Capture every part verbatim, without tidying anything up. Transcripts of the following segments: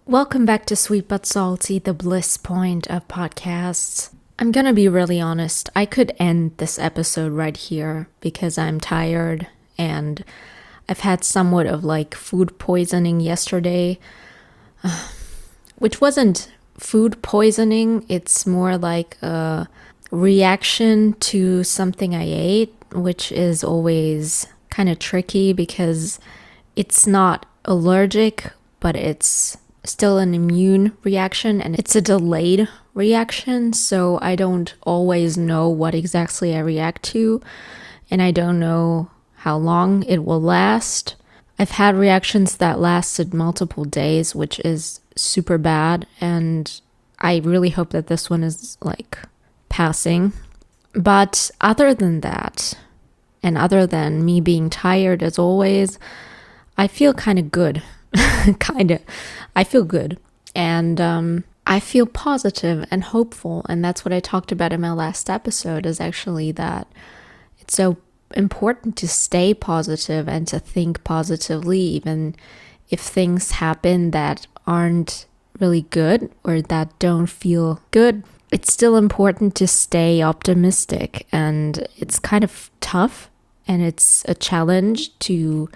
Welcome back to Sweet But Salty, the bliss point of podcasts. I'm gonna be really honest, I could end this episode right here because I'm tired and I've had somewhat of like food poisoning yesterday, uh, which wasn't food poisoning, it's more like a reaction to something I ate, which is always kind of tricky because it's not allergic, but it's still an immune reaction and it's a delayed reaction, so I don't always know what exactly I react to and I don't know how long it will last. I've had reactions that lasted multiple days, which is super bad, and I really hope that this one is like passing. But other than that, and other than me being tired as always, I feel kind of good. kind of. I feel good. And um, I feel positive and hopeful. And that's what I talked about in my last episode, is actually that it's so important to stay positive and to think positively, even if things happen that aren't really good or that don't feel good. It's still important to stay optimistic. And it's kind of tough and it's a challenge to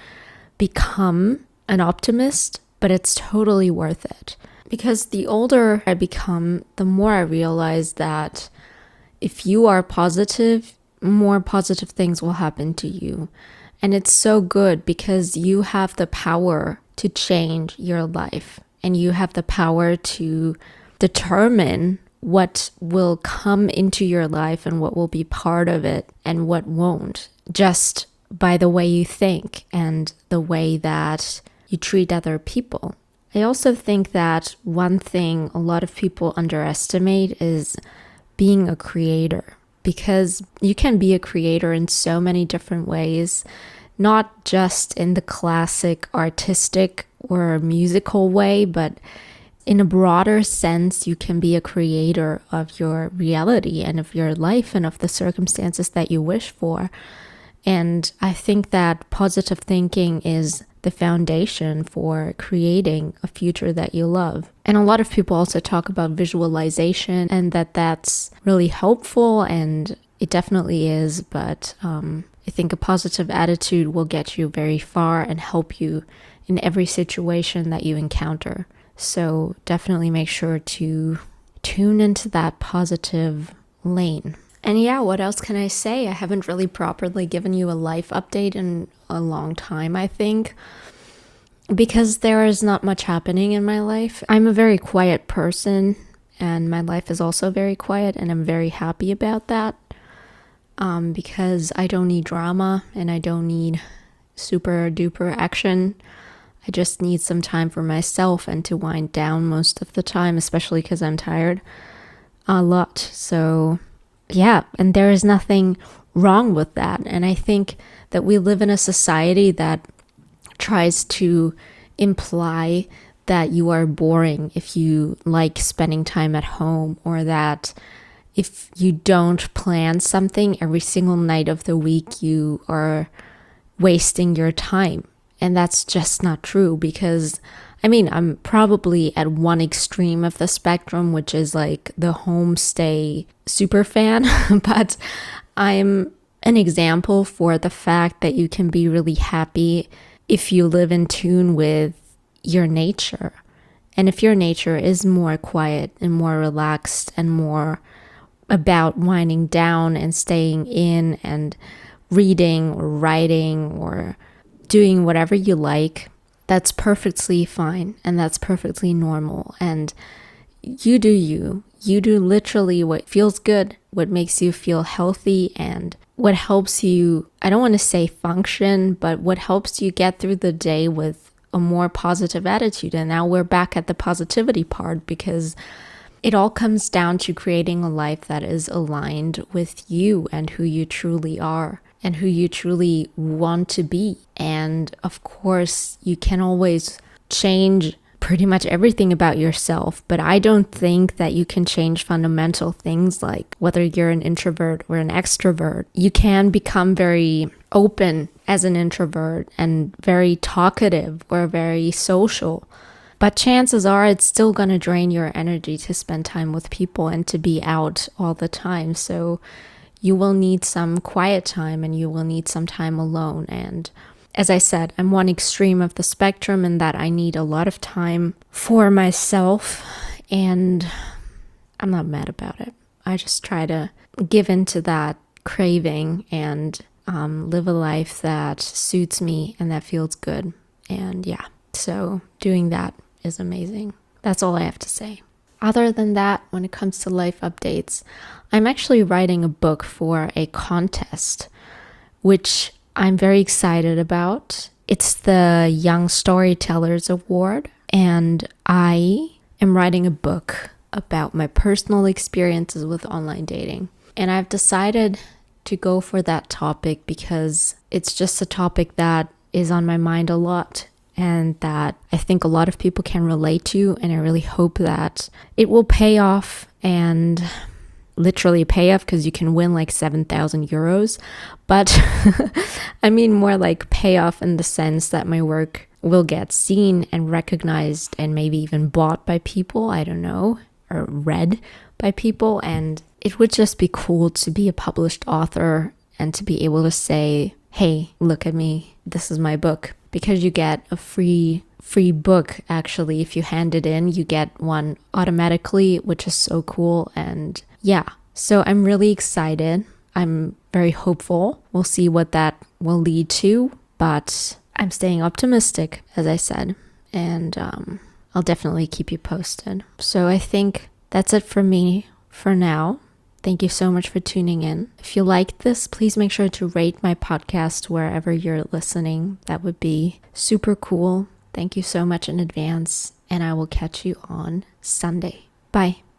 become an optimist, but it's totally worth it. Because the older I become, the more I realize that if you are positive, more positive things will happen to you. And it's so good because you have the power to change your life and you have the power to determine what will come into your life and what will be part of it and what won't, just by the way you think and the way that you treat other people. I also think that one thing a lot of people underestimate is being a creator, because you can be a creator in so many different ways, not just in the classic artistic or musical way, but in a broader sense, you can be a creator of your reality and of your life and of the circumstances that you wish for. And I think that positive thinking is the foundation for creating a future that you love. And a lot of people also talk about visualization and that that's really helpful, and it definitely is, but um, I think a positive attitude will get you very far and help you in every situation that you encounter. So definitely make sure to tune into that positive lane. And yeah, what else can I say? I haven't really properly given you a life update in a long time, I think, because there is not much happening in my life. I'm a very quiet person, and my life is also very quiet, and I'm very happy about that, um, because I don't need drama, and I don't need super duper action. I just need some time for myself and to wind down most of the time, especially because I'm tired a lot. So yeah, and there is nothing wrong with that. And I think that we live in a society that tries to imply that you are boring if you like spending time at home, or that if you don't plan something every single night of the week, you are wasting your time. And that's just not true, because I mean, I'm probably at one extreme of the spectrum, which is like the homestay super fan, but I'm an example for the fact that you can be really happy if you live in tune with your nature. And if your nature is more quiet and more relaxed and more about winding down and staying in and reading or writing or doing whatever you like, that's perfectly fine and that's perfectly normal. And you do you. You do literally what feels good, what makes you feel healthy, and what helps you, I don't want to say function, but what helps you get through the day with a more positive attitude. And now we're back at the positivity part, because it all comes down to creating a life that is aligned with you and who you truly are and who you truly want to be. And of course, you can always change pretty much everything about yourself, but I don't think that you can change fundamental things like whether you're an introvert or an extrovert. You can become very open as an introvert and very talkative or very social But chances are it's still going to drain your energy to spend time with people and to be out all the time. So you will need some quiet time and you will need some time alone. And as I said, I'm one extreme of the spectrum in that I need a lot of time for myself, and I'm not mad about it. I just try to give into that craving and um, live a life that suits me and that feels good. And yeah, so doing that is amazing. That's all I have to say. Other than that, when it comes to life updates, I'm actually writing a book for a contest, which I'm very excited about. It's the Young Storytellers Award, and I am writing a book about my personal experiences with online dating. And I've decided to go for that topic because it's just a topic that is on my mind a lot, and that I think a lot of people can relate to, and I really hope that it will pay off, and literally pay off because you can win like seven thousand euros, but I mean more like pay off in the sense that my work will get seen and recognized and maybe even bought by people, I don't know, or read by people. And it would just be cool to be a published author and to be able to say, hey, look at me, this is my book. Because you get a free free book, actually. If you hand it in, you get one automatically, which is so cool. And yeah, so I'm really excited. I'm very hopeful. We'll see what that will lead to, but I'm staying optimistic, as I said, and um, I'll definitely keep you posted. So I think that's it for me for now. Thank you so much for tuning in. If you liked this, please make sure to rate my podcast wherever you're listening. That would be super cool. Thank you so much in advance, and I will catch you on Sunday. Bye.